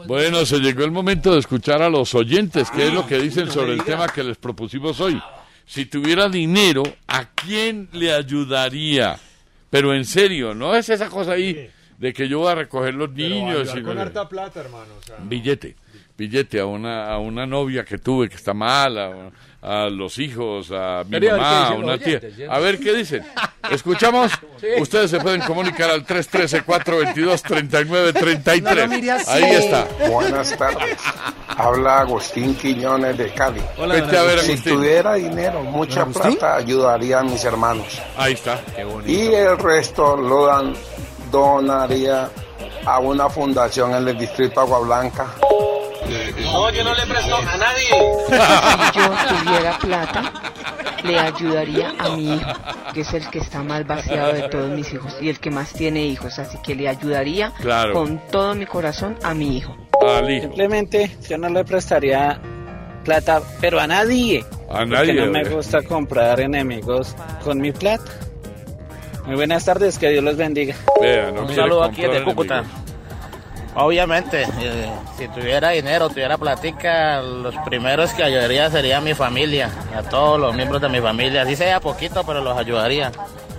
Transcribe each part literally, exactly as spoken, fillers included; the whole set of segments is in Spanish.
Bueno, se llegó el momento de escuchar a los oyentes, qué es lo que dicen sobre el tema que les propusimos hoy. Si tuviera dinero, ¿a quién le ayudaría? Pero en serio, no es esa cosa ahí de que yo voy a recoger los niños. Pero y con no, harta plata, hermano. O sea. Billete, billete a una, a una novia que tuve que está mala, a, a los hijos, a mi Pero mamá, a a ver una qué tía. dicen los oyentes, A ver qué dicen. ¿Escuchamos? Sí. Ustedes se pueden comunicar al tres uno tres, cuatro dos dos, tres nueve tres tres. No lo mire así. Ahí está. Buenas tardes. Habla Agustín Quiñones de Cali. Hola, Vete a ver, si Agustín. tuviera dinero, mucha ¿Agustín? plata, ayudaría a mis hermanos. Ahí está. Y el resto lo dan, donaría a una fundación en el distrito Agua Blanca. No, yo no le presto a nadie. Si yo tuviera plata, le ayudaría a mi hijo, que es el que está más vaciado de todos mis hijos y el que más tiene hijos, así que le ayudaría Claro. con todo mi corazón a mi hijo. Al hijo. Simplemente yo no le prestaría plata, pero a nadie. A nadie. Porque no me ¿verdad? gusta comprar enemigos con mi plata. Muy buenas tardes, que Dios los bendiga. Vea, no Un quiere saludo aquí comprar de Cúcuta. enemigos. Obviamente, eh, si tuviera dinero, tuviera platica, los primeros que ayudaría sería mi familia, a todos los miembros de mi familia, así sea poquito, pero los ayudaría.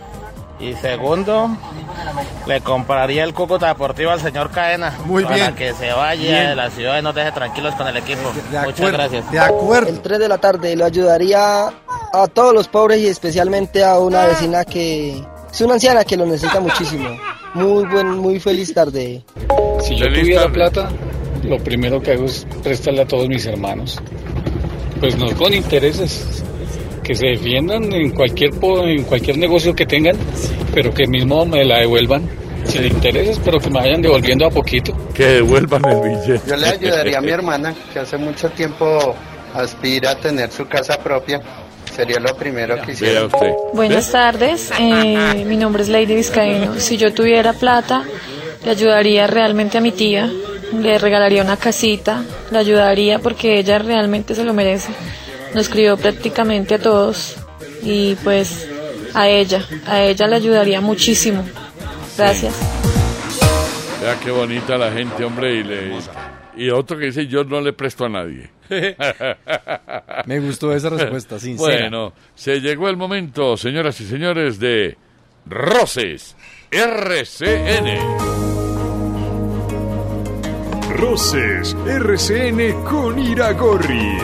Y segundo, le compraría el Cúcuta Deportivo al señor Caena. Muy para bien. que se vaya Bien. de la ciudad y nos deje tranquilos con el equipo. De Muchas acuerdo, gracias. de acuerdo. El tres de la tarde lo ayudaría a todos los pobres y especialmente a una vecina que es una anciana que lo necesita muchísimo. Muy buen, muy feliz tarde. Si yo Feliz tuviera tarde. plata, lo primero que hago es prestarle a todos mis hermanos. Pues no con intereses, que se defiendan en cualquier po- en cualquier negocio que tengan, pero que mismo me la devuelvan sin intereses, pero que me vayan devolviendo a poquito. Que devuelvan el billete. Yo le ayudaría a mi hermana, que hace mucho tiempo aspira a tener su casa propia. Sería lo primero que Vea hiciera. usted. Buenas tardes, eh, mi nombre es Lady Vizcaíno. Si yo tuviera plata, le ayudaría realmente a mi tía, le regalaría una casita, le ayudaría porque ella realmente se lo merece. Nos crió prácticamente a todos y pues a ella, a ella le ayudaría muchísimo. Gracias. Vea qué bonita la gente, hombre, y le y otro que dice yo no le presto a nadie. Me gustó esa respuesta, sincera. Bueno, se llegó el momento, señoras y señores, de Roces R C N. Roces R C N con Iragorri.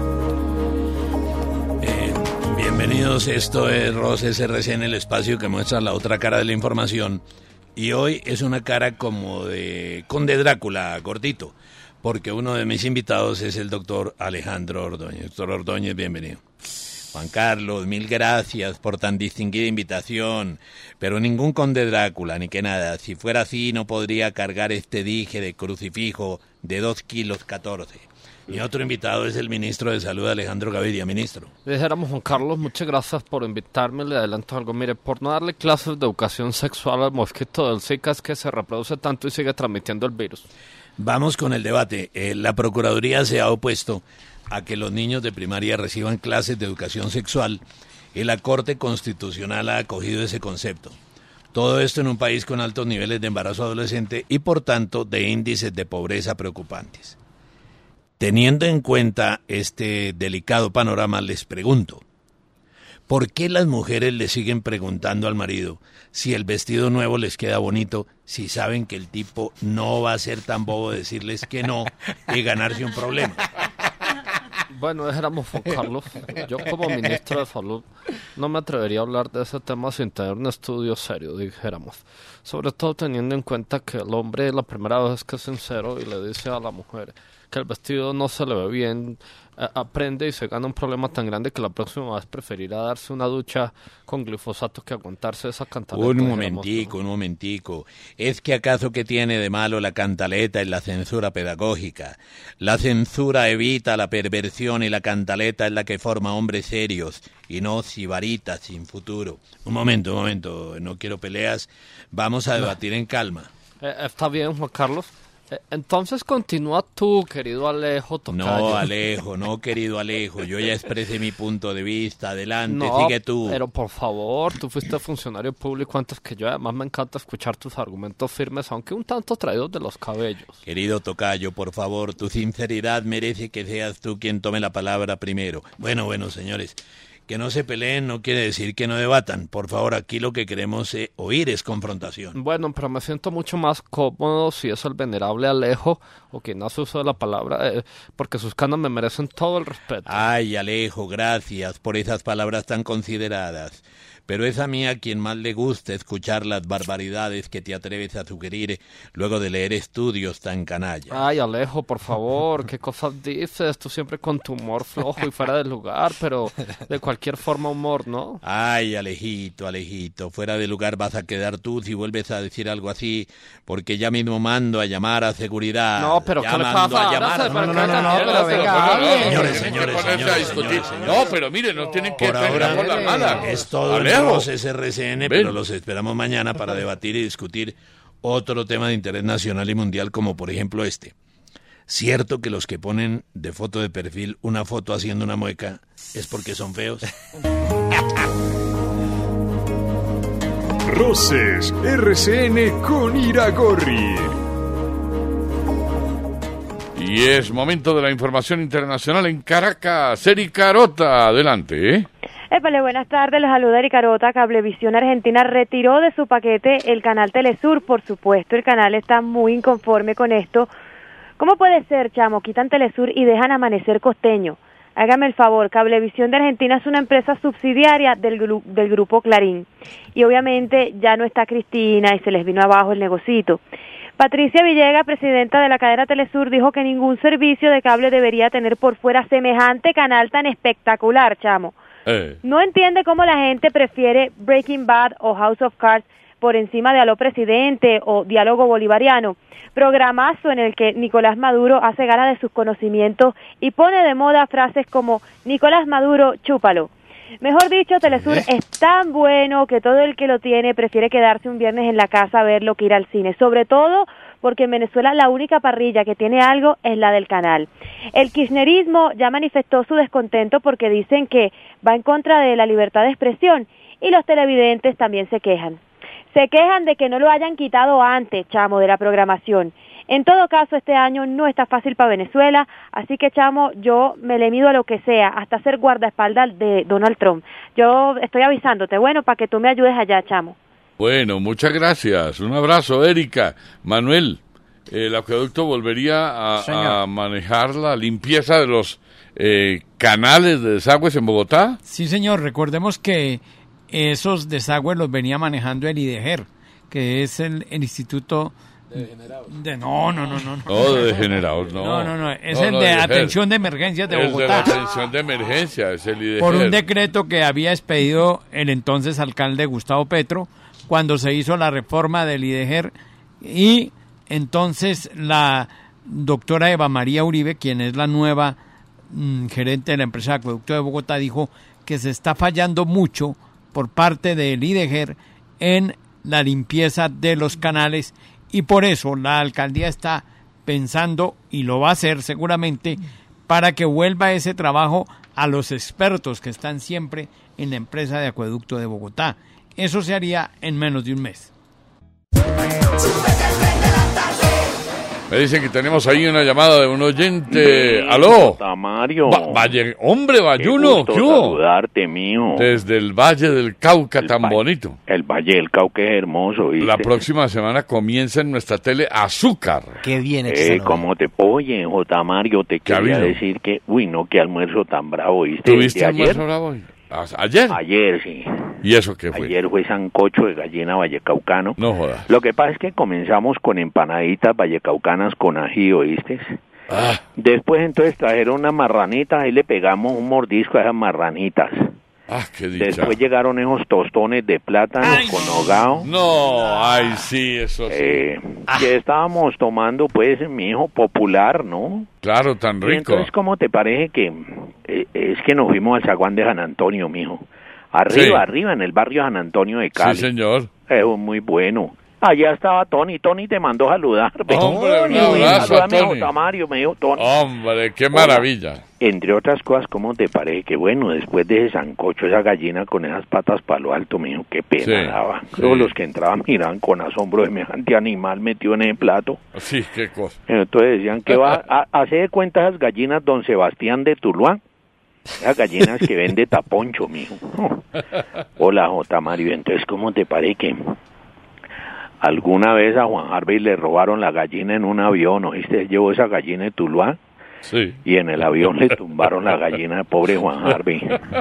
Eh, bienvenidos, esto es Roces R C N, el espacio que muestra la otra cara de la información. Y hoy es una cara como de Conde Drácula, gordito, porque uno de mis invitados es el doctor Alejandro Ordóñez. Doctor Ordóñez, bienvenido. Juan Carlos, mil gracias por tan distinguida invitación, pero ningún Conde Drácula, ni que nada. Si fuera así, no podría cargar este dije de crucifijo de dos kilos catorce. Mi otro invitado es el ministro de Salud, Alejandro Gaviria. Ministro. Dijéramos, Juan Carlos, muchas gracias por invitarme. Le adelanto algo. Mire, por no darle clases de educación sexual al mosquito del Zika, es que se reproduce tanto y sigue transmitiendo el virus. Vamos con el debate. Eh, la Procuraduría se ha opuesto a que los niños de primaria reciban clases de educación sexual y la Corte Constitucional ha acogido ese concepto. Todo esto en un país con altos niveles de embarazo adolescente y, por tanto, de índices de pobreza preocupantes. Teniendo en cuenta este delicado panorama, les pregunto, ¿por qué las mujeres le siguen preguntando al marido si el vestido nuevo les queda bonito si saben que el tipo no va a ser tan bobo de decirles que no y ganarse un problema? Bueno, dijéramos, Juan Carlos, yo como ministro de Salud no me atrevería a hablar de ese tema sin tener un estudio serio, dijéramos. Sobre todo teniendo en cuenta que el hombre la primera vez que es sincero y le dice a la mujer que el vestido no se le ve bien, eh, aprende y se gana un problema tan grande que la próxima vez preferirá darse una ducha con glifosato que aguantarse esa cantaleta. Un momentico, un momentico. ¿Es que acaso que tiene de malo la cantaleta en la censura pedagógica? La censura evita la perversión y la cantaleta es la que forma hombres serios y no sibaritas sin futuro. Un momento, un momento, no quiero peleas, vamos a debatir en calma. Eh, está bien, Juan Carlos. Eh, Entonces continúa tú, querido Alejo Tocayo. No, Alejo, no, querido Alejo. Yo ya expresé mi punto de vista. Adelante, No, sigue tú. pero por favor, tú fuiste funcionario público antes que yo. Además, me encanta escuchar tus argumentos firmes, aunque un tanto traídos de los cabellos. Querido Tocayo, por favor, tu sinceridad merece que seas tú quien tome la palabra primero. Bueno, bueno, señores, que no se peleen no quiere decir que no debatan. Por favor, aquí lo que queremos eh, oír es confrontación. Bueno, pero me siento mucho más cómodo si es el venerable Alejo o quien hace uso de la palabra, eh, porque sus canas me merecen todo el respeto. Ay, Alejo, gracias por esas palabras tan consideradas. Pero es a mí a quien más le gusta escuchar las barbaridades que te atreves a sugerir luego de leer estudios tan canallas. Ay, Alejo, por favor, ¿qué cosas dices? Tú siempre con tu humor flojo y fuera de lugar, pero de cualquier forma humor, ¿no? Ay, Alejito, Alejito, fuera de lugar vas a quedar tú si vuelves a decir algo así, porque ya mismo mando a llamar a seguridad. No, pero ya ¿qué le mando pasa? a llamar. Ahora se- No, no, no, no, no, pero venga, hable. Señores, señores, señores, señores, No, pero mire, no tienen que Por ahora por la mala. es todo Alejo. el Roces R C N, Ven. pero los esperamos mañana para debatir y discutir otro tema de interés nacional y mundial, como por ejemplo este. ¿Cierto que los que ponen de foto de perfil una foto haciendo una mueca es porque son feos? Roces R C N con Iragorri. Y es momento de la información internacional en Caracas. Eri Carota, adelante, ¿eh? Épale, buenas tardes, los saluda Eri Carota. Cablevisión Argentina retiró de su paquete el canal Telesur, por supuesto, el canal está muy inconforme con esto. ¿Cómo puede ser, chamo? Quitan Telesur y dejan Amanecer Costeño. Hágame el favor, Cablevisión de Argentina es una empresa subsidiaria del, gru- del grupo Clarín. Y obviamente ya no está Cristina y se les vino abajo el negocito. Patricia Villegas, presidenta de la cadena Telesur, dijo que ningún servicio de cable debería tener por fuera semejante canal tan espectacular, chamo. Eh. No entiende cómo la gente prefiere Breaking Bad o House of Cards por encima de Aló Presidente o Diálogo Bolivariano. Programazo en el que Nicolás Maduro hace gala de sus conocimientos y pone de moda frases como Nicolás Maduro, chúpalo. Mejor dicho, Telesur ¿Eh? es tan bueno que todo el que lo tiene prefiere quedarse un viernes en la casa a verlo que ir al cine, sobre todo porque en Venezuela la única parrilla que tiene algo es la del canal. El kirchnerismo ya manifestó su descontento porque dicen que va en contra de la libertad de expresión y los televidentes también se quejan. Se quejan de que no lo hayan quitado antes, chamo, de la programación. En todo caso, este año no está fácil para Venezuela, así que, chamo, yo me le mido a lo que sea, hasta ser guardaespaldas de Donald Trump. Yo estoy avisándote, bueno, para que tú me ayudes allá, chamo. Bueno, muchas gracias. Un abrazo, Erika. Manuel, el acueducto volvería a, a manejar la limpieza de los eh, canales de desagües en Bogotá. Sí, señor. Recordemos que esos desagües los venía manejando el IDEGER, que es el, el Instituto... De, no, no, no, no. No, de degenerados, no. No, no, no. Es No, el no, de IDEGER. atención de emergencias de Es Bogotá. de la atención de emergencia, es el IDEGER. Por un decreto que había expedido el entonces alcalde Gustavo Petro cuando se hizo la reforma del IDEGER y entonces la doctora Eva María Uribe, quien es la nueva mm, gerente de la empresa de acueducto de Bogotá, dijo que se está fallando mucho por parte del IDEGER en la limpieza de los canales y por eso la alcaldía está pensando, y lo va a hacer seguramente, para que vuelva ese trabajo a los expertos que están siempre en la empresa de acueducto de Bogotá. Eso se haría en menos de un mes. Me dicen que tenemos ahí una llamada de un oyente. ¡Aló! Tamario. Va- Valle, hombre, Bayuno, Qué ¿qué gusto hubo? saludarte, mío. Desde el Valle del Cauca, tan bonito. El Valle del Cauca es hermoso, ¿viste? La próxima semana comienza en nuestra tele Azúcar. Qué bien, eh, ¿cómo te oye, J. Mario? Te ¿Qué ha quería habido? decir que, uy, no, qué almuerzo tan bravo, ¿viste? ¿Tuviste ¿De almuerzo ayer? bravo hoy? ¿A- ¿Ayer? Ayer, sí. ¿Y eso qué fue? Ayer fue sancocho de gallina vallecaucano. No jodas. Lo que pasa es que comenzamos con empanaditas vallecaucanas con ají, ¿oíste? Ah. Después entonces trajeron unas marranitas, ahí le pegamos un mordisco a esas marranitas. Ah, qué dicha. Después llegaron esos tostones de plátano con hogao. No, ay, sí, eso sí. Eh, que estábamos tomando, pues, mi hijo popular, ¿no? Claro, tan Y rico. entonces, ¿cómo te parece que eh, es que nos fuimos al zaguán de San Antonio, mijo? Arriba, Sí. arriba, en el barrio San Antonio de Cali. Sí, señor. Es muy bueno. Allá estaba Tony, Tony te mandó saludar. Hombre, un abrazo a Tony. Mario, me dijo Tony. Hombre, qué maravilla. Hola. Entre otras cosas, ¿cómo te parece que bueno, después de ese sancocho, esa gallina con esas patas para lo alto, me dijo, qué pena Sí, daba. sí. Todos los que entraban miraban con asombro semejante animal metido en el plato. Sí, qué cosa. Entonces decían que va a hacer de cuenta esas gallinas don Sebastián de Tuluá. Esas gallinas que vende taponcho, mijo. Hola, J. Mario. Entonces, ¿cómo te parece que alguna vez a Juan Harvey le robaron la gallina en un avión? ¿Oíste? Llevó esa gallina de Tuluá. Sí. Y en el avión le tumbaron la gallina al pobre Juan Harvey.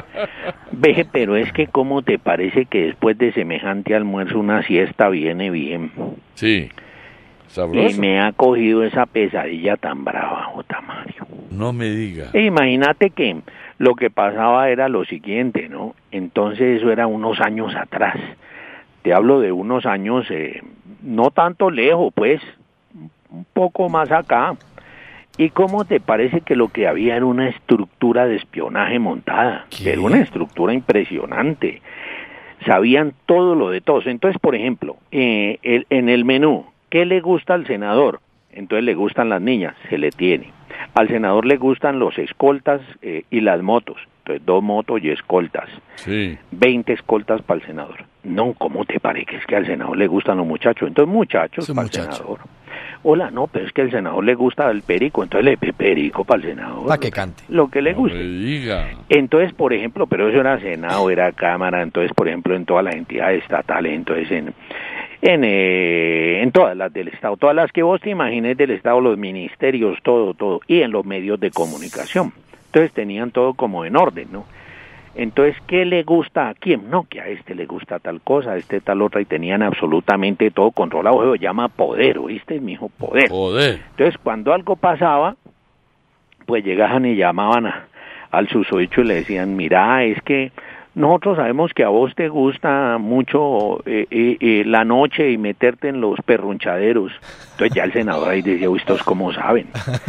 Ve, pero es que ¿cómo te parece que después de semejante almuerzo una siesta viene bien? Sí. Sabroso. Y me ha cogido esa pesadilla tan brava, J. Mario. No me diga. E imagínate que lo que pasaba era lo siguiente, ¿no? Entonces eso era unos años atrás. Te hablo de unos años, eh, no tanto lejos, pues, un poco más acá. ¿Y cómo te parece que lo que había era una estructura de espionaje montada? ¿Qué? Era una estructura impresionante. Sabían todo lo de todos. Entonces, por ejemplo, eh, el, en el menú, ¿qué le gusta al senador? Entonces le gustan las niñas, se le tiene. Al senador le gustan los escoltas eh, y las motos. Entonces, dos motos y escoltas. Sí. veinte escoltas para el senador. No, ¿cómo te parece que es que al senador le gustan los muchachos? Entonces, muchachos para el senador. Hola, no, pero es que al senador le gusta el perico, entonces le pe- perico para el senador. Para que cante. Lo que le No guste. me diga. Entonces, por ejemplo, pero eso era Senado, era Cámara, entonces, por ejemplo, en todas las entidades estatales, entonces, en en, eh, en todas las del Estado, todas las que vos te imagines del Estado, los ministerios, todo, todo, y en los medios de comunicación. Entonces, tenían todo como en orden, ¿no? Entonces, ¿qué le gusta a quién? No, que a este le gusta tal cosa, a este tal otra, y tenían absolutamente todo controlado. Eso se llama poder, ¿oíste, mijo? Poder. Poder. Entonces, cuando algo pasaba, pues llegaban y llamaban a, al susodicho y le decían, mira, es que nosotros sabemos que a vos te gusta mucho eh, eh, eh, la noche y meterte en los perrunchaderos. Entonces ya el senador ahí decía, uy, estos cómo saben.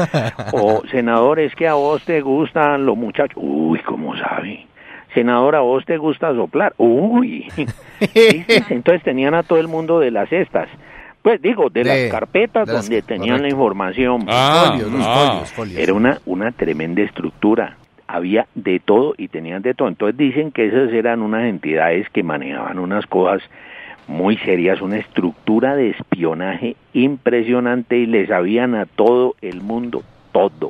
O, senador, es que a vos te gustan los muchachos. Uy, ¿cómo sabe? Senador, a vos te gusta soplar. Uy. Entonces tenían a todo el mundo de las cestas. Pues digo, de, de las carpetas de las, donde tenían correcto. La información. Ah, folios, los ah. folios, folios. Era una, una tremenda estructura. Había de todo y tenían de todo. Entonces dicen que esas eran unas entidades que manejaban unas cosas muy serias, una estructura de espionaje impresionante y le sabían a todo el mundo todo,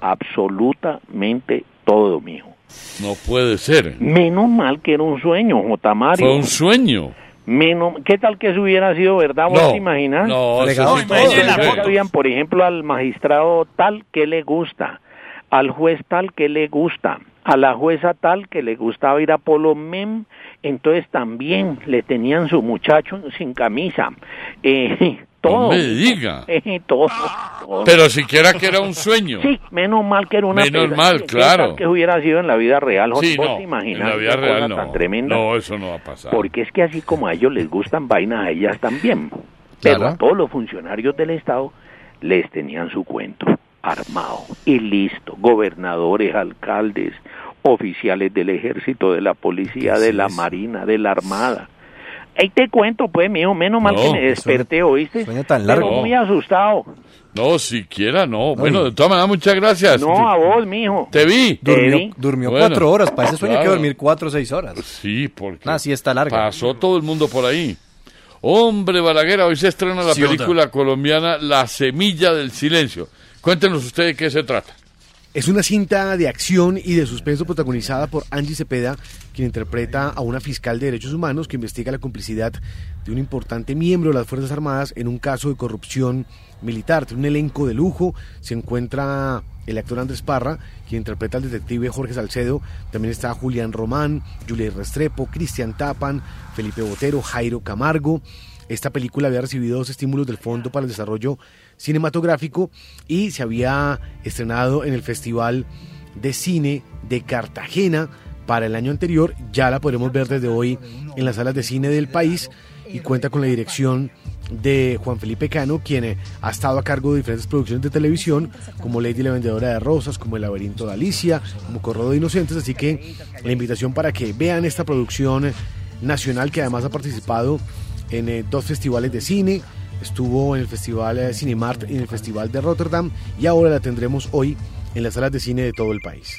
absolutamente todo, mijo. No puede ser. Menos mal que era un sueño, J. Mario. Fue un sueño. Menos, ¿qué tal que eso hubiera sido verdad? ¿Vos no, te imaginas? No, no, sí, sabían, por ejemplo, al magistrado tal que le gusta, al juez tal que le gusta, a la jueza tal que le gustaba ir a Polo Mem, entonces también le tenían su muchacho sin camisa, eh, todo. No me diga. Eh, todo, todo. Pero siquiera que era un sueño. Sí, menos mal que era una Menos pesa, mal, que, claro. Que hubiera sido en la vida real, sí, ¿vos no, te imaginas? en la vida real no. Tan tremenda? No, eso no va a pasar. Porque es que así como a ellos les gustan vainas, a ellas también. Pero claro. A todos los funcionarios del Estado les tenían su cuento armado y listo. Gobernadores, alcaldes, oficiales del ejército, de la policía, de la marina, de la armada. Ahí te cuento, pues, mijo, menos mal no, que me desperté, suena, ¿oíste? Suena tan largo. Pero muy asustado. No, siquiera no. Bueno, de todas maneras, muchas gracias. No, a vos, mijo. Te vi. Durmió, Te vi. durmió bueno, cuatro horas. Para ese sueño claro. hay que dormir cuatro o seis horas. Sí, porque ah, sí está larga. Pasó todo el mundo por ahí. Hombre, Balaguer, hoy se estrena la sí, película otra. colombiana La Semilla del Silencio. Cuéntenos ustedes de qué se trata. Es una cinta de acción y de suspenso protagonizada por Angie Cepeda, quien interpreta a una fiscal de derechos humanos que investiga la complicidad de un importante miembro de las Fuerzas Armadas en un caso de corrupción militar. Tiene un elenco de lujo, se encuentra el actor Andrés Parra, quien interpreta al detective Jorge Salcedo, también está Julián Román, Juliet Restrepo, Cristian Tapan, Felipe Botero, Jairo Camargo. Esta película había recibido dos estímulos del Fondo para el Desarrollo Cinematográfico y se había estrenado en el Festival de Cine de Cartagena para el año anterior. Ya la podremos ver desde hoy en las salas de cine del país y cuenta con la dirección de Juan Felipe Cano, quien ha estado a cargo de diferentes producciones de televisión, como Lady la Vendedora de Rosas, como El Laberinto de Alicia, como Correo de Inocentes, así que la invitación para que vean esta producción nacional que además ha participado en eh, dos festivales de cine. Estuvo en el Festival eh, Cinemart y en el Festival de Rotterdam, y ahora la tendremos hoy en las salas de cine de todo el país.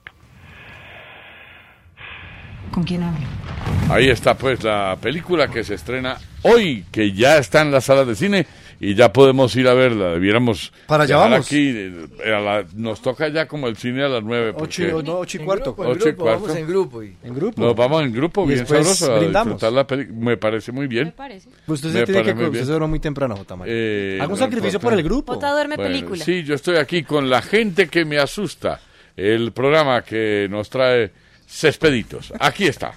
¿Con quién hablo? Ahí está pues la película que se estrena hoy, que ya está en las salas de cine y ya podemos ir a verla. Debiéramos para allá dejar vamos. Aquí, a la, nos toca ya como el cine a las nueve. Ocho, no, ocho y cuarto. Grupo, ocho y cuarto. Vamos en grupo. Y... En grupo. Nos vamos en grupo, y bien sabroso, a brindamos. disfrutar la película. Me parece muy bien. Me parece. Pues usted se tiene que usted se duerme muy temprano, J. Mario. Eh, Haga un no sacrificio importa. por el grupo. Jota duerme Bueno, película. sí, yo estoy aquí con La Gente que Me Asusta, el programa que nos trae Cespeditos. Aquí está.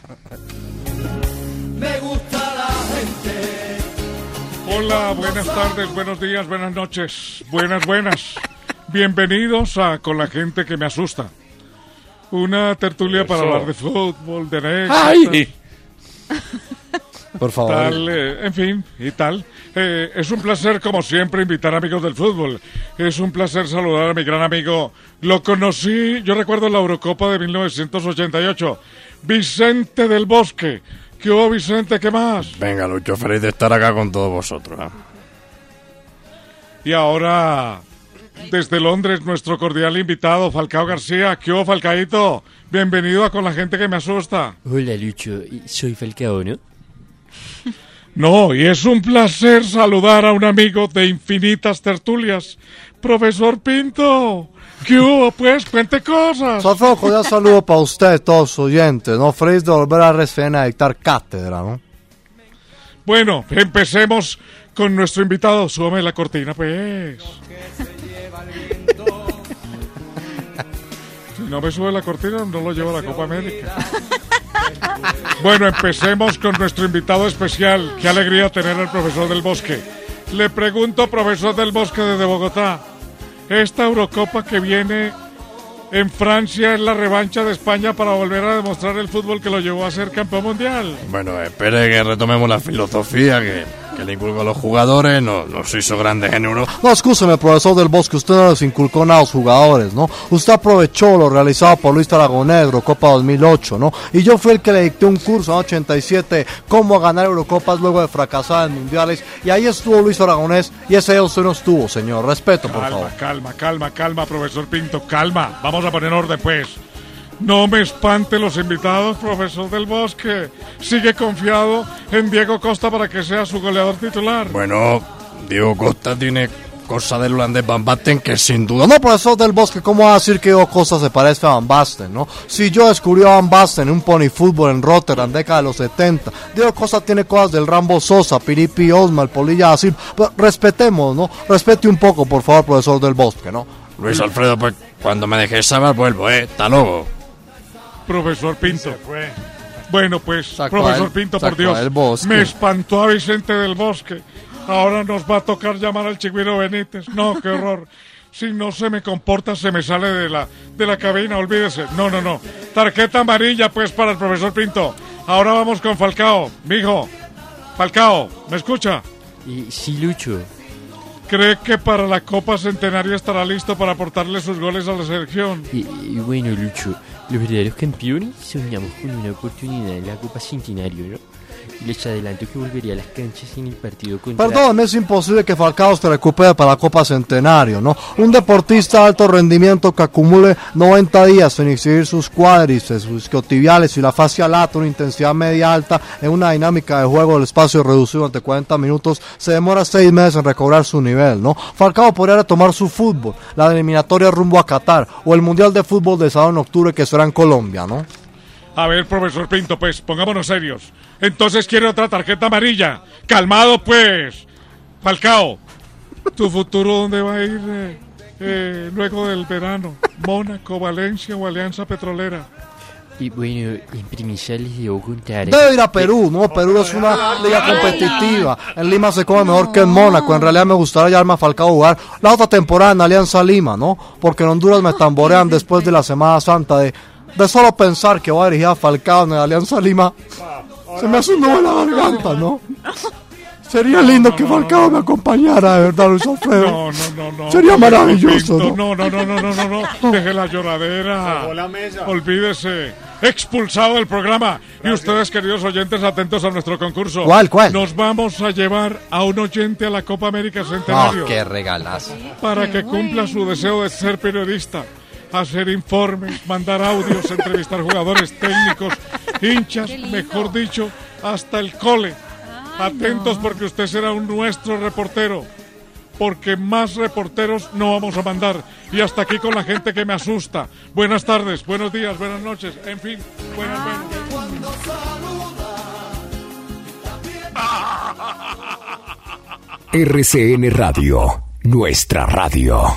Me gusta la gente. Hola, buenas tardes, buenos días, buenas noches, buenas, buenas. Bienvenidos a Con la Gente que Me Asusta. Una tertulia Eso. para hablar de fútbol, de anécdotas. ¡Ay! Por favor. Tal, eh, en fin, y tal. Eh, es un placer, como siempre, invitar amigos del fútbol. Es un placer saludar a mi gran amigo. Lo conocí, yo recuerdo la Eurocopa de mil novecientos ochenta y ocho. Vicente del Bosque. ¿Qué hubo, Vicente? ¿Qué más? Venga, Lucho, feliz de estar acá con todos vosotros. ¿eh? Y ahora, desde Londres, nuestro cordial invitado, Falcao García. ¿Qué hubo, Falcaíto? Bienvenido a Con la Gente que Me Asusta. Hola, Lucho. Soy Falcao, ¿no? No, y es un placer saludar a un amigo de infinitas tertulias, profesor Pinto. ¿Qué hubo, pues? Cuente cosas. Soy cordial saludo para usted, todos los oyentes, ¿no? Feliz de volver a R C N a dictar cátedra, ¿no? Bueno, empecemos con nuestro invitado. Súbame la cortina, pues. Si no me sube la cortina, no lo llevo a la Copa América. Bueno, empecemos con nuestro invitado especial. Qué alegría tener al profesor del Bosque. Le pregunto, profesor del Bosque desde Bogotá, esta Eurocopa que viene en Francia es la revancha de España para volver a demostrar el fútbol que lo llevó a ser campeón mundial. Bueno, espere que retomemos la filosofía que, que le inculcó a los jugadores, no, nos hizo grandes en Europa. No, escúcheme, profesor del Bosque, usted no les inculcó nada a los jugadores, ¿no? Usted aprovechó lo realizado por Luis Aragonés, Eurocopa dos mil ocho, ¿no? Y yo fui el que le dicté un curso en ochenta y siete, cómo ganar Eurocopas luego de fracasar en mundiales, y ahí estuvo Luis Aragonés, y ese día usted no estuvo, señor. Respeto, por favor. Calma, calma, calma, calma, profesor Pinto, calma. Vamos a poner orden, pues. No me espante los invitados, profesor del Bosque. Sigue confiado en Diego Costa para que sea su goleador titular. Bueno, Diego Costa tiene cosa del holandés Van Basten que sin duda... No, profesor del Bosque, ¿cómo va a decir que Diego Costa se parece a Van Basten, no? Si yo descubrí a Van Basten en un pony fútbol en Rotterdam, década de los setenta, Diego Costa tiene cosas del Rambo Sosa, Piripi Osma, el Polilla así, pero respetemos, ¿no? Respete un poco, por favor, profesor del Bosque, ¿no? Luis Alfredo, pues cuando me dejes saber vuelvo, ¿eh? Hasta luego. Profesor Pinto. Bueno, pues, Sacó profesor el- Pinto, por sacó Dios, el Bosque. me espantó a Vicente del Bosque. Ahora nos va a tocar llamar al Chigüiro Benítez. No, qué horror. Si no se me comporta, se me sale de la, de la cabina, olvídese. No, no, no. Tarjeta amarilla, pues, para el profesor Pinto. Ahora vamos con Falcao. Mijo, Falcao, ¿me escucha? Y, sí, Lucho. ¿Cree que para la Copa Centenaria estará listo para aportarle sus goles a la selección? Y, y bueno, Lucho, los verdaderos campeones soñamos con una oportunidad en la Copa Centenario, ¿no? Les adelanto que volvería a las canchas en el partido contra... Perdóname, es imposible que Falcao se recupere para la Copa Centenario, ¿no? Un deportista de alto rendimiento que acumule noventa días sin exhibir sus cuádriceps, sus isquiotibiales y la fascia lata, una intensidad media alta en una dinámica de juego del espacio reducido ante cuarenta minutos, se demora seis meses en recobrar su nivel, ¿no? Falcao podría retomar su fútbol, la eliminatoria rumbo a Qatar o el Mundial de Fútbol de sábado en octubre que será en Colombia, ¿no? A ver, profesor Pinto, pues, pongámonos serios. Entonces quiere otra tarjeta amarilla. Calmado, pues. Falcao, ¿tu futuro dónde va a ir eh, eh, luego del verano? ¿Mónaco, Valencia o Alianza Petrolera? Y bueno, en primera les debo contar... Debe ir a Perú, ¿no? Perú es una liga competitiva. En Lima se come mejor que en Mónaco. En realidad me gustaría llevarme a Falcao a jugar la otra temporada en Alianza Lima, ¿no? Porque en Honduras me tamborean después de la Semana Santa de... De solo pensar que voy a dirigir a Falcao en la Alianza Lima, se me hace un nudo en la garganta, ¿no? Sería lindo que Falcao me acompañara, de verdad, Luis Alfredo. No, no, no, no. Sería maravilloso, Pinto, ¿no? no, no, no, no, no, no, no. Deje la lloradera. Olvídese. expulsado del programa. Gracias. Y ustedes, queridos oyentes, atentos a nuestro concurso. ¿Cuál, cuál? Nos vamos a llevar a un oyente a la Copa América Centenario. ¡Oh, qué regalazo! Para que cumpla su deseo de ser periodista, hacer informes, mandar audios, entrevistar jugadores técnicos, hinchas, mejor dicho, hasta el cole. Atentos porque usted será un nuestro reportero. Porque más reporteros no vamos a mandar. Y hasta aquí con la gente que me asusta. Buenas tardes, buenos días, buenas noches, en fin, buenas noches. R C N Radio, nuestra radio.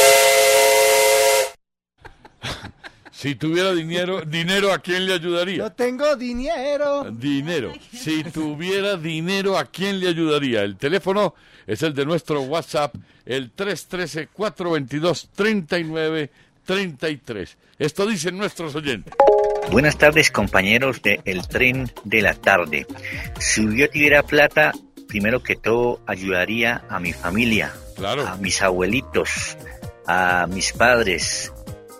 Si tuviera dinero, dinero, ¿a quién le ayudaría? Yo tengo dinero. Dinero. Si tuviera dinero, ¿a quién le ayudaría? El teléfono es el de nuestro WhatsApp, el tres uno tres, cuatro dos dos, tres nueve tres tres. Esto dicen nuestros oyentes. Buenas tardes, compañeros de El Tren de la Tarde. Si yo tuviera plata, primero que todo ayudaría a mi familia, claro, a mis abuelitos, a mis padres.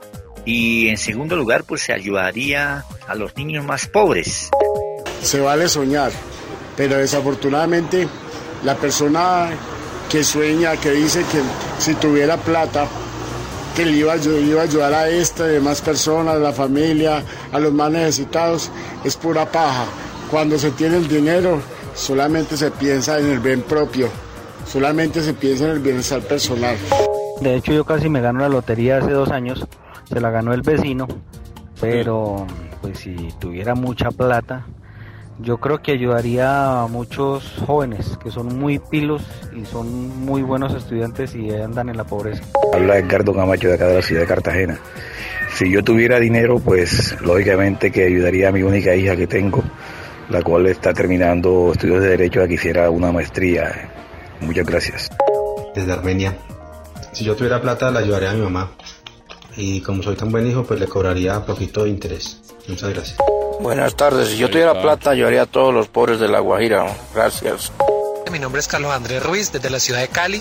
Y en segundo lugar, pues se ayudaría a los niños más pobres. Se vale soñar, pero desafortunadamente la persona que sueña, que dice que si tuviera plata, que le iba a, iba a ayudar a esta y demás personas, a la familia, a los más necesitados, es pura paja. Cuando se tiene el dinero, solamente se piensa en el bien propio, solamente se piensa en el bienestar personal. De hecho, yo casi me gano la lotería hace dos años. Se la ganó el vecino, pero pues si tuviera mucha plata, yo creo que ayudaría a muchos jóvenes que son muy pilos y son muy buenos estudiantes y andan en la pobreza. Habla Edgardo Camacho de acá de la ciudad de Cartagena. Si yo tuviera dinero, pues lógicamente que ayudaría a mi única hija que tengo, la cual está terminando estudios de Derecho, a que hiciera una maestría. Muchas gracias. Desde Armenia. Si yo tuviera plata, la ayudaría a mi mamá. Y como soy tan buen hijo, pues le cobraría poquito de interés. Muchas gracias. Buenas tardes. Si yo tuviera plata, ayudaría a todos los pobres de La Guajira. Gracias. Mi nombre es Carlos Andrés Ruiz, desde la ciudad de Cali.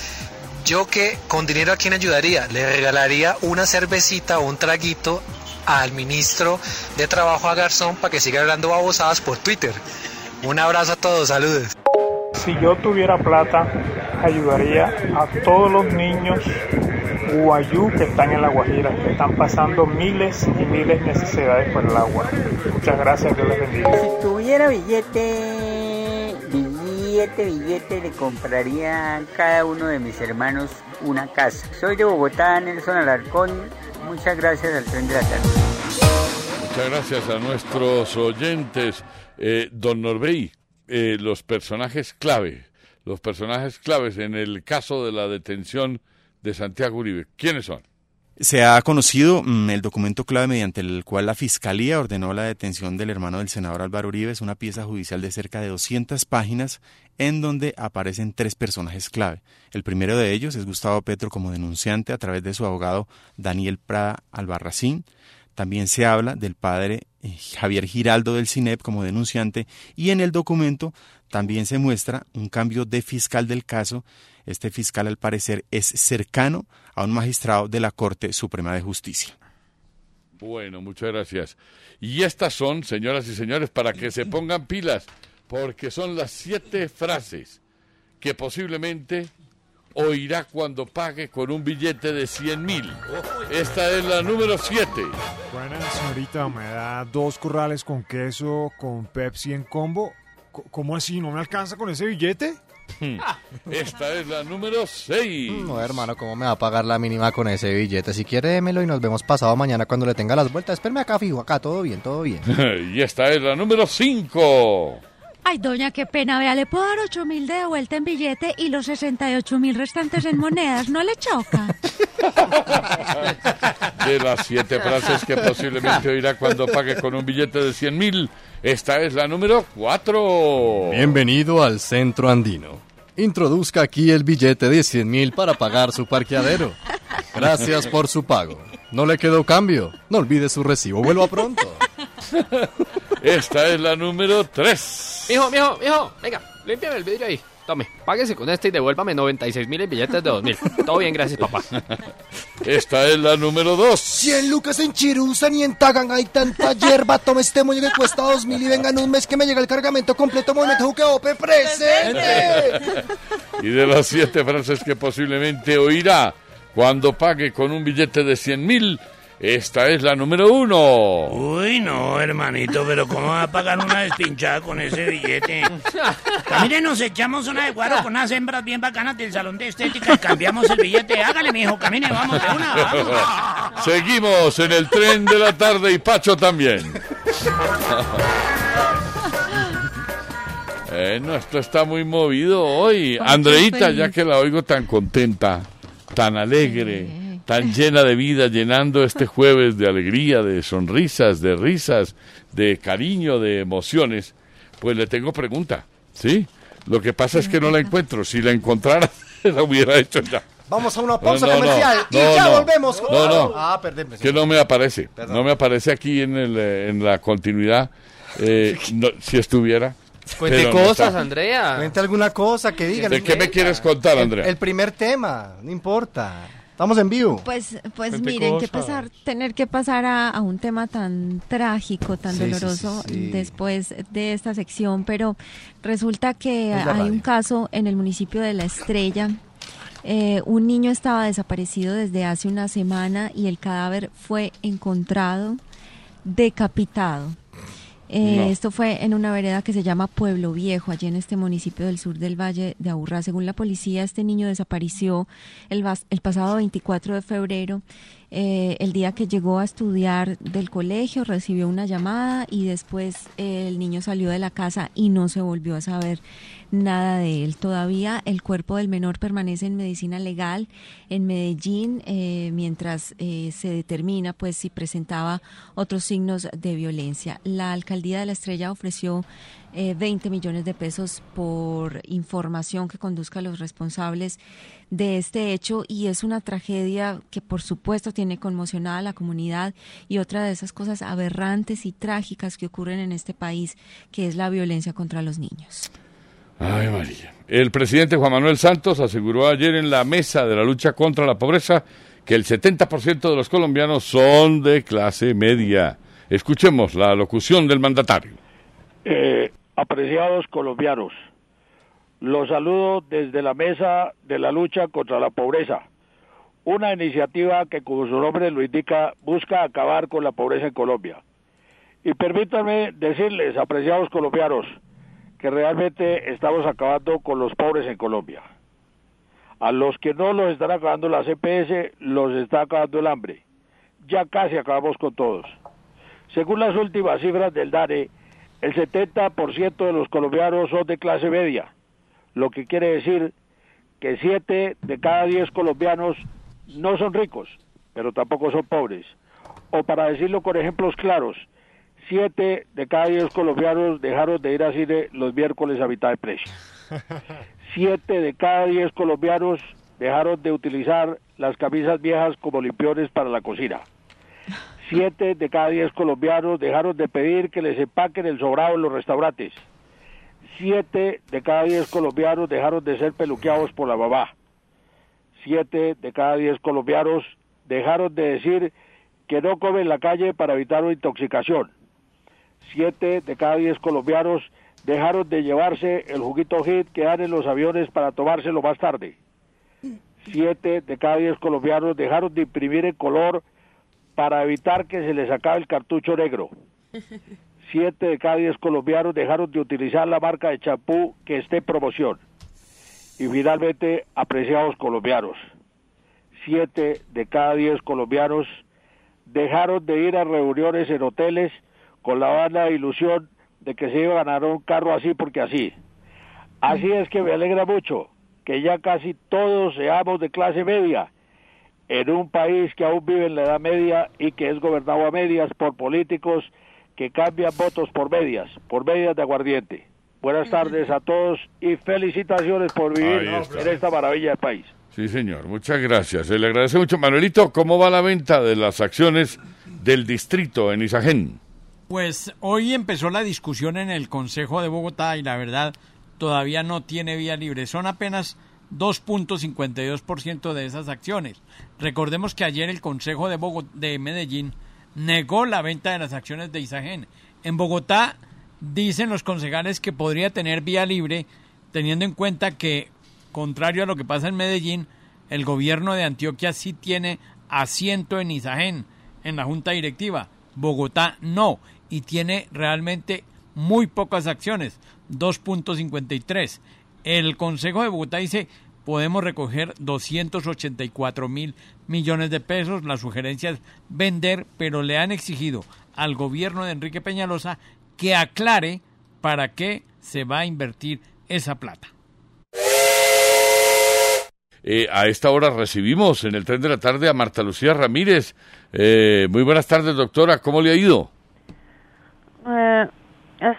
Yo que con dinero, ¿a quién ayudaría? Le regalaría una cervecita o un traguito al ministro de Trabajo, a Garzón, para que siga hablando babosadas por Twitter. Un abrazo a todos, saludos. Si yo tuviera plata, ayudaría a todos los niños guayú que están en La Guajira, que están pasando miles y miles de necesidades por el agua. Muchas gracias, Dios les bendiga. Si tuviera billete, billete, billete, le compraría a cada uno de mis hermanos una casa. Soy de Bogotá, Nelson Alarcón. Muchas gracias al Tren de la Tarde. Muchas gracias a nuestros oyentes. Eh, don Norbey, eh, los personajes clave, los personajes claves en el caso de la detención de Santiago Uribe, ¿quiénes son? Se ha conocido mmm, el documento clave mediante el cual la Fiscalía ordenó la detención del hermano del senador Álvaro Uribe. Es una pieza judicial de cerca de doscientas páginas en donde aparecen tres personajes clave. El primero de ellos es Gustavo Petro como denunciante a través de su abogado Daniel Prada Albarracín. También se habla del padre eh, Javier Giraldo del CINEP como denunciante, y en el documento también se muestra un cambio de fiscal del caso. Este fiscal, al parecer, es cercano a un magistrado de la Corte Suprema de Justicia. Bueno, muchas gracias. Y estas son, señoras y señores, para que se pongan pilas, porque son las siete frases que posiblemente oirá cuando pague con un billete de cien mil. Esta es la número siete. Buenas, señorita, me da dos corrales con queso con Pepsi en combo. ¿Cómo así? ¿No me alcanza con ese billete? Esta es la número seis. No, hermano, ¿cómo me va a pagar la mínima con ese billete? Si quiere, démelo y nos vemos pasado mañana cuando le tenga las vueltas. Espérame acá, fijo, acá, todo bien, todo bien. Y esta es la número cinco. Ay, doña, qué pena, vea, le puedo dar ocho mil de vuelta en billete y los sesenta y ocho mil restantes en monedas, ¿no le choca? De las siete frases que posiblemente oirá cuando pague con un billete de cien mil, esta es la número cuatro. Bienvenido al Centro Andino. Introduzca aquí el billete de cien mil para pagar su parqueadero. Gracias por su pago. ¿No le quedó cambio? No olvide su recibo. Vuelva pronto. Esta es la número tres. Mijo, mijo, mijo, venga, límpiame el vidrio ahí. Tome, páguese con este y devuélvame noventa y seis mil en billetes de dos mil. Todo bien, gracias, papá. Esta es la número dos. cien lucas en Chirusa ni en Tagan hay tanta hierba. Tome este moño que cuesta dos mil y venga en un mes que me llega el cargamento completo. Movimiento Juque Ope presente. Y de las siete frases que posiblemente oirá cuando pague con un billete de cien mil, esta es la número uno. Uy, no, hermanito, pero ¿cómo va a pagar una despinchada con ese billete? Mire, nos echamos una de guaro con unas hembras bien bacanas del salón de estética y cambiamos el billete. Hágale, mijo, camine, vamos de una, vamos. Seguimos en el tren de la tarde y Pacho también. Bueno, esto está muy movido hoy. Andreita, ya que la oigo tan contenta, tan alegre, tan llena de vida, llenando este jueves de alegría, de sonrisas, de risas, de cariño, de emociones, pues le tengo pregunta, ¿sí? Lo que pasa es que no la encuentro. Si la encontrara, la hubiera hecho ya. Vamos a una pausa no, no, comercial no, y no, ya no, volvemos. No, no, ah, perdón, que no me aparece. Perdón. No me aparece aquí en, el, en la continuidad. Eh, no, si estuviera... Cuente pero cosas, no Andrea. Cuente alguna cosa que diga. ¿De qué me quieres contar, Andrea? El, el primer tema, no importa. Estamos en vivo. Pues, pues Cuente miren, cosas. que pasar, tener que pasar a, a un tema tan trágico, tan Sí, sí, doloroso sí, sí. después de esta sección, pero resulta que Es la hay radio. un caso en el municipio de La Estrella. Eh, un niño estaba desaparecido desde hace una semana y el cadáver fue encontrado decapitado. Eh, No. Esto fue en una vereda que se llama Pueblo Viejo, allí en este municipio del sur del Valle de Aburrá. Según la policía, este niño desapareció el, vas- el pasado veinticuatro de febrero, eh, el día que llegó a estudiar del colegio, recibió una llamada y después eh, el niño salió de la casa y no se volvió a saber nada de él. Todavía el cuerpo del menor permanece en medicina legal en Medellín, eh, mientras eh, se determina pues si presentaba otros signos de violencia. La alcaldía de La Estrella ofreció eh, veinte millones de pesos por información que conduzca a los responsables de este hecho, y es una tragedia que por supuesto tiene conmocionada a la comunidad, y otra de esas cosas aberrantes y trágicas que ocurren en este país, que es la violencia contra los niños. Ay, María. El presidente Juan Manuel Santos aseguró ayer en la mesa de la lucha contra la pobreza que el setenta por ciento de los colombianos son de clase media. Escuchemos la locución del mandatario. Eh, apreciados colombianos, los saludo desde la mesa de la lucha contra la pobreza, una iniciativa que, como su nombre lo indica, busca acabar con la pobreza en Colombia. Y permítanme decirles, apreciados colombianos, que realmente estamos acabando con los pobres en Colombia. A los que no los están acabando la C P S, los está acabando el hambre. Ya casi acabamos con todos. Según las últimas cifras del DANE, el setenta por ciento de los colombianos son de clase media, lo que quiere decir que siete de cada diez colombianos no son ricos, pero tampoco son pobres. O para decirlo con ejemplos claros, siete de cada diez colombianos dejaron de ir a cine los miércoles a mitad de precio. Siete de cada diez colombianos dejaron de utilizar las camisas viejas como limpiones para la cocina. Siete de cada diez colombianos dejaron de pedir que les empaquen el sobrado en los restaurantes. Siete de cada diez colombianos dejaron de ser peluqueados por la mamá. Siete de cada diez colombianos dejaron de decir que no comen en la calle para evitar una intoxicación. Siete de cada diez colombianos dejaron de llevarse el juguito hit que dan en los aviones para tomárselo más tarde. Siete de cada diez colombianos dejaron de imprimir en color para evitar que se les acabe el cartucho negro. Siete de cada diez colombianos dejaron de utilizar la marca de champú que esté en promoción. Y finalmente, apreciados colombianos, siete de cada diez colombianos dejaron de ir a reuniones en hoteles con la vana ilusión de que se iba a ganar un carro así porque así. Así es que me alegra mucho que ya casi todos seamos de clase media en un país que aún vive en la edad media y que es gobernado a medias por políticos que cambian votos por medias, por medias de aguardiente. Buenas tardes a todos y felicitaciones por vivir en esta maravilla de país. Sí, señor, muchas gracias. Se le agradece mucho. Manuelito, ¿cómo va la venta de las acciones del distrito en Isagen? Pues hoy empezó la discusión en el Consejo de Bogotá y la verdad todavía no tiene vía libre. Son apenas dos punto cincuenta y dos por ciento de esas acciones. Recordemos que ayer el Consejo de, Bogotá, de Medellín negó la venta de las acciones de Isagen. En Bogotá dicen los concejales que podría tener vía libre, teniendo en cuenta que, contrario a lo que pasa en Medellín, el gobierno de Antioquia sí tiene asiento en Isagen, en la junta directiva. Bogotá no, y tiene realmente muy pocas acciones, dos punto cincuenta y tres. El Consejo de Bogotá dice, podemos recoger doscientos ochenta y cuatro mil millones de pesos. La sugerencia es vender, pero le han exigido al gobierno de Enrique Peñalosa que aclare para qué se va a invertir esa plata. Eh, a esta hora recibimos en el tren de la tarde a Marta Lucía Ramírez. Eh, muy buenas tardes, doctora. ¿Cómo le ha ido? Eh, es,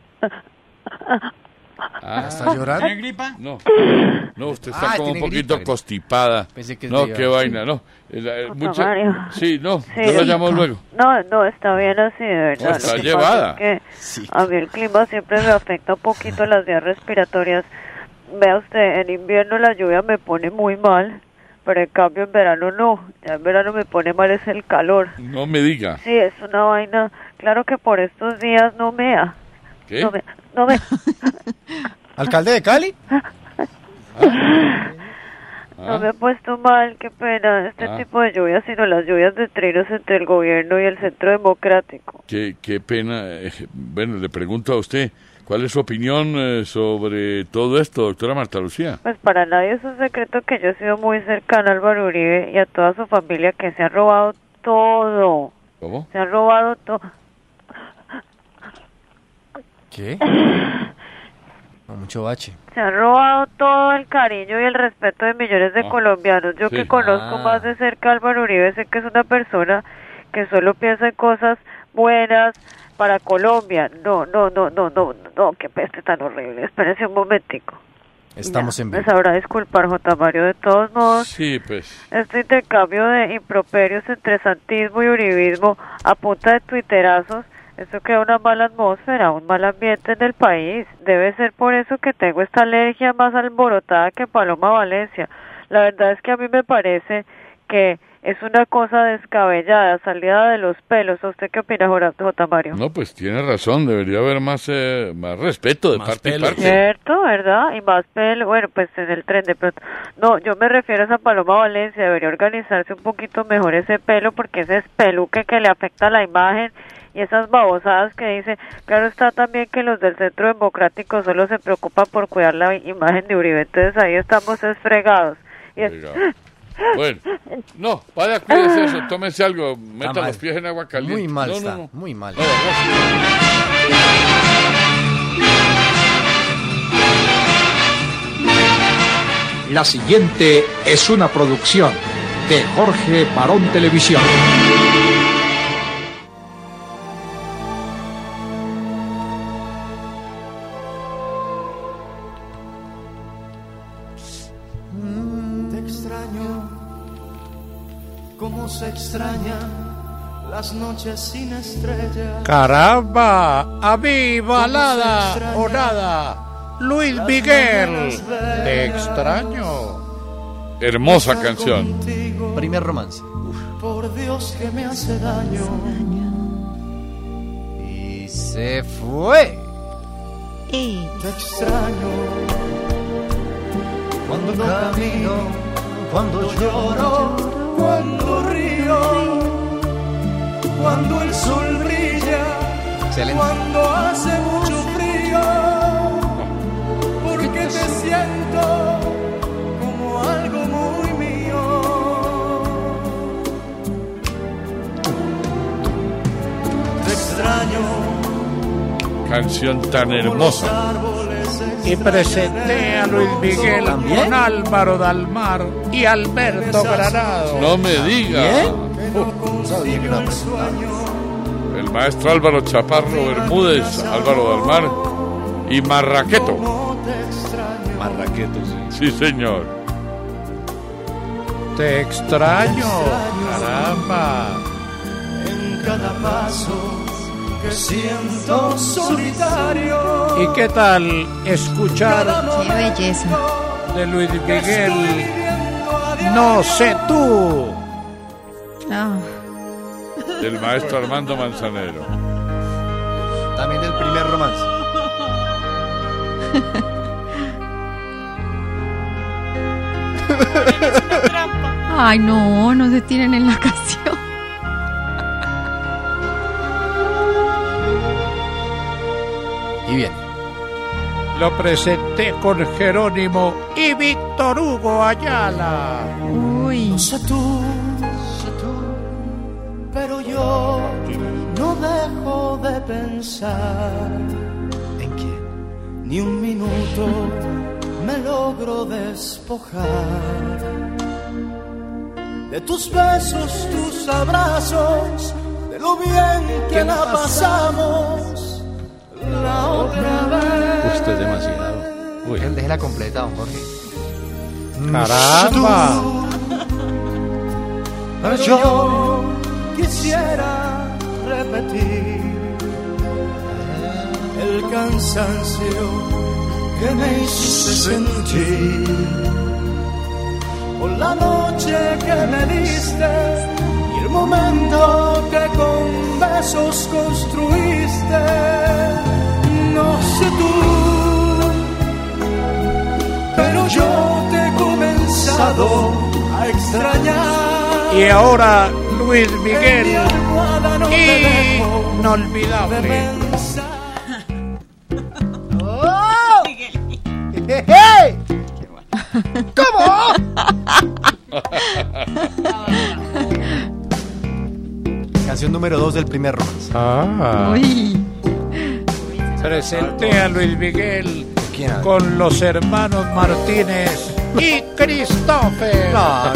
Ah, ¿Está llorando? ¿Tiene gripa? No, no, usted está Ah, como un tiene poquito gripa. constipada. Pensé que no, le qué iba a- vaina, no. Eh, la- eh, Otto mucha- Mario. Sí, no, Sí. yo la llamo luego. No, no, está bien así, de verdad. No, está Lo que llevada. pasa es que a mí el clima siempre me afecta un poquito las vías respiratorias. Vea usted, en invierno la lluvia me pone muy mal, pero en cambio en verano no. Ya en verano me pone mal es el calor. No me diga. Sí, es una vaina. Claro que por estos días no mea. ¿Qué? No me... No me... ¿Alcalde de Cali? No me he puesto mal, qué pena, este Ah. tipo de lluvias, sino las lluvias de trinos entre el gobierno y el centro democrático. Qué, qué pena. eh, bueno, le pregunto a usted, ¿cuál es su opinión eh, sobre todo esto, doctora Marta Lucía? Pues para nadie es un secreto que yo he sido muy cercana a Álvaro Uribe y a toda su familia, que se han robado todo. ¿Cómo? Se han robado todo. ¿Qué? No, mucho bache. Se han robado todo el cariño y el respeto de millones de Ah, colombianos. Yo sí. que conozco Ah. más de cerca a Álvaro Uribe, sé que es una persona que solo piensa en cosas buenas para Colombia. No, no, no, no, no, no, qué peste tan horrible. Espérese un momentico. Estamos Ya, en me vivo. sabrá disculpar, J. Mario, de todos modos. Sí, pues. Este intercambio de improperios entre santismo y uribismo a punta de tuiterazos, eso crea una mala atmósfera, un mal ambiente en el país. Debe ser por eso que tengo esta alergia más alborotada que Paloma Valencia. La verdad es que a mí me parece que es una cosa descabellada, salida de los pelos. ¿A usted qué opina, J. J. Mario? No, pues tiene razón, debería haber más, eh, más respeto de parte y parte. Cierto, ¿verdad? Y más pelo, bueno, pues en el tren de pronto. No, yo me refiero a esa Paloma Valencia, debería organizarse un poquito mejor ese pelo, porque ese espeluque que le afecta a la imagen y esas babosadas que dice. Claro está también que los del Centro Democrático solo se preocupan por cuidar la imagen de Uribe, entonces ahí estamos desfregados. Y es- Fregados. Bueno, no, vaya, cuídese eso, tómese algo, meta mal. los pies en agua caliente. Muy mal no, está, no, no. muy mal. No, no. La siguiente es una producción de Jorge Barón Televisión. Te extraño, como se extrañan las noches sin estrellas. Caramba, a mí balada o nada. Luis Miguel, te extraño. Hermosa canción. Primer romance. Por Dios que me hace daño. Y se fue. Y te extraño cuando camino, cuando lloro, cuando río, cuando el sol brilla, Excelente. cuando hace mucho frío, porque te siento como algo muy mío. Te extraño. Canción tan hermosa. Y presenté a Luis Miguel con Álvaro Dalmar y Alberto Granado. No me diga. El maestro Álvaro Chaparro Bermúdez, Álvaro Dalmar y Marraqueto. Marraqueto, sí. Sí, señor. Te extraño, caramba. En cada paso aunque siento solitario. ¿Y qué tal escuchar Qué belleza. de Luis Miguel? No sé tú. Ah. Del maestro Armando Manzanero. También del primer romance. Ay, no, no se tiren en la canción. Y bien. Lo presenté con Jerónimo y Víctor Hugo Ayala. Uy. No sé tú, pero yo no dejo de pensar. ¿En quién? Ni un minuto me logro despojar de tus besos, tus abrazos, de lo bien que la pasamos la otra vez. Usted es demasiado. Uy. Déjela completa, don Jorge. ¡Caramba! Pero yo quisiera repetir el cansancio que me hiciste sentir por la noche que me diste y el momento que con besos construiste. No sé tú, pero yo te he comenzado a extrañar. Y ahora Luis Miguel, inolvidable. ¡Oh! ¡Hey! ¿Cómo? Canción número dos del primer romance. Ah. Uy. Presenté a Luis Miguel ¿Quién habla? con los hermanos Martínez y Christopher. No,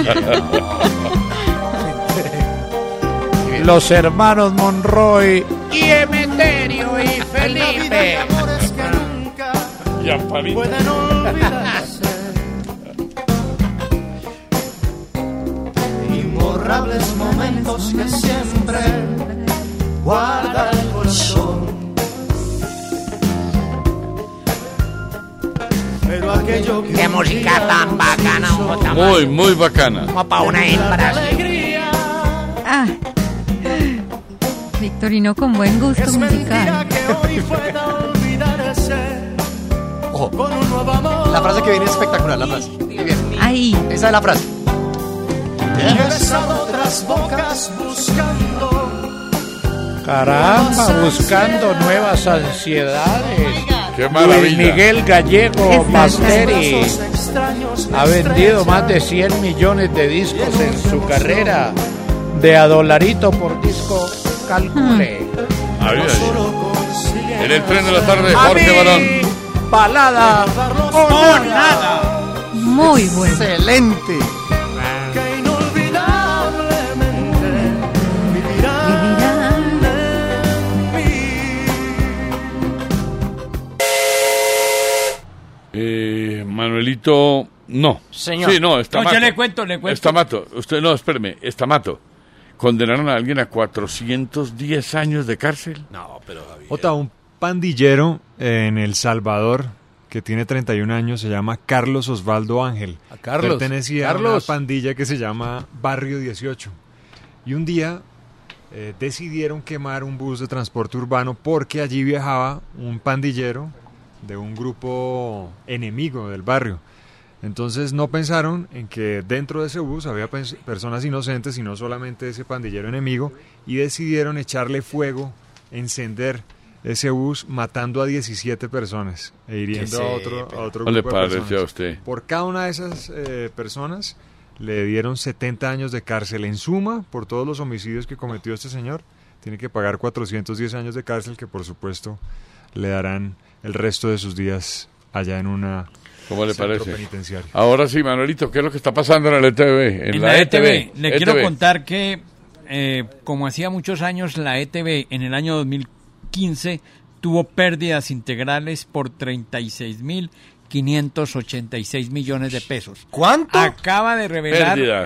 Los hermanos Monroy y Emeterio y Felipe. Y Amparito. Pueden olvidarse. Imborrables momentos que siempre guarda el corazón. Pero aquello que Qué música tan bacana, un botamazo. Muy, muy bacana. Como para una hembra. Ah. Victorino con buen gusto es mentira musical. que hoy pueda olvidarse. Ojo. Con un nuevo amor. La frase que viene es espectacular, la frase. Muy bien. Ahí. Esa es la frase. He besado otras bocas buscando. Caramba, buscando nuevas ansiedades. Qué Luis maravilla. Miguel Gallego Exacto. Masteri Besos extraños, ha vendido más de cien millones de discos en su carrera. De a dolarito por disco, calcule. Ahí, ahí. En el tren de la tarde, Jorge A mí, Barón. balada o nada. Muy bueno. Excelente. que inolvidablemente vivirán en mí. Eh, Manuelito, no. Señor. Sí, no, está No, mato. yo le cuento, le cuento. Está mato. Usted, no, espéreme, está mato. ¿Condenaron a alguien a cuatrocientos diez años de cárcel? No, pero Ota, un pandillero en El Salvador que tiene treinta y un años, se llama Carlos Osvaldo Ángel. A Carlos. Pertenecía Carlos. a una pandilla que se llama Barrio dieciocho. Y un día eh, decidieron quemar un bus de transporte urbano porque allí viajaba un pandillero de un grupo enemigo del barrio. Entonces no pensaron en que dentro de ese bus había pens- personas inocentes y no solamente ese pandillero enemigo, y decidieron echarle fuego, encender ese bus, matando a diecisiete personas e hiriendo a otro, a otro ¿No le grupo de parece personas. a usted? Por cada una de esas eh, personas le dieron setenta años de cárcel. En suma, por todos los homicidios que cometió este señor, tiene que pagar cuatrocientos diez años de cárcel, que por supuesto le darán el resto de sus días allá en una ¿Cómo le centro parece? penitenciario. Ahora sí, Manuelito, ¿qué es lo que está pasando en la E T V? En la E T V, le quiero contar que, eh, como hacía muchos años, la E T V en el año dos mil quince tuvo pérdidas integrales por treinta y seis mil quinientos ochenta y seis millones de pesos. ¿Cuánto? Acaba de revelar Pérdidas.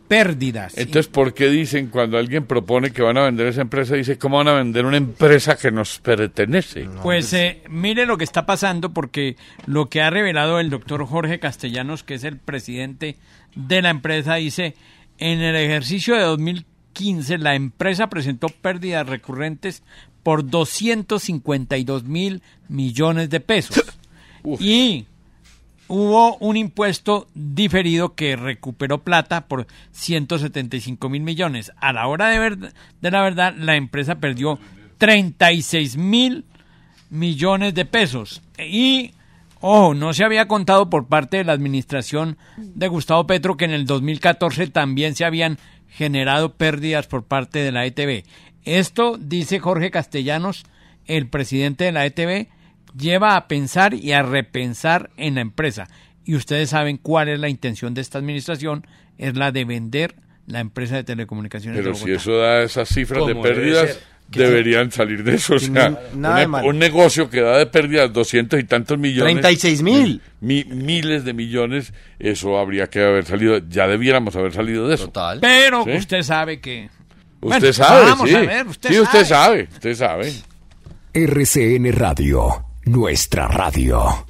pérdidas. Entonces, ¿por qué dicen cuando alguien propone que van a vender esa empresa, dice, ¿cómo van a vender una empresa que nos pertenece? Pues eh, mire lo que está pasando, porque lo que ha revelado el doctor Jorge Castellanos, que es el presidente de la empresa, dice, en el ejercicio de dos mil quince la empresa presentó pérdidas recurrentes por doscientos cincuenta y dos mil millones de pesos. Y hubo un impuesto diferido que recuperó plata por ciento setenta y cinco mil millones. A la hora de, ver, de la verdad, la empresa perdió treinta y seis mil millones de pesos. Y, ojo, no se había contado por parte de la administración de Gustavo Petro que en el dos mil catorce también se habían generado pérdidas por parte de la E T B. Esto, dice Jorge Castellanos, el presidente de la E T B, lleva a pensar y a repensar en la empresa. Y ustedes saben cuál es la intención de esta administración, es la de vender la empresa de telecomunicaciones Pero de Bogotá. si eso da esas cifras de ¿Cómo debe pérdidas, ser? deberían salir de eso. O sea, Nada de una- malo. un negocio que da de pérdidas doscientos y tantos millones. treinta y seis mil. mi- miles de millones, eso habría que haber salido, ya debiéramos haber salido de eso. Total. Pero ¿Sí? usted sabe que... Usted Bueno, sabe, vamos sí. a ver, usted sí, usted sabe. sabe, usted sabe. R C N Radio, nuestra radio.